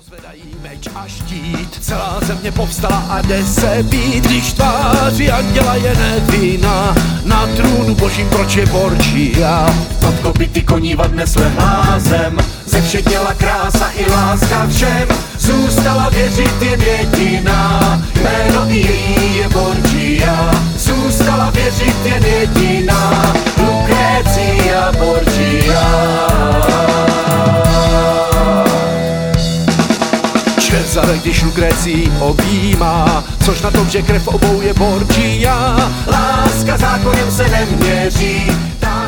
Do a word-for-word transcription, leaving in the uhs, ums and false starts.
Pozvedají meč a štít, celá země povstala a jde se být, když tváří anděla je Nedvina, na trůnu božím proč je Borgia. Pod kopyty koní vadne slemá zem, ze všech děla krása i láska všem, zůstala věřit jen jediná, jméno její je Borgia. Zůstala věřit jen jediná, Lucrecia Borgia. Cezare, když Lucrecii objímá, což na tom, že krev obou je Borgia. Láska zákonem se neměří,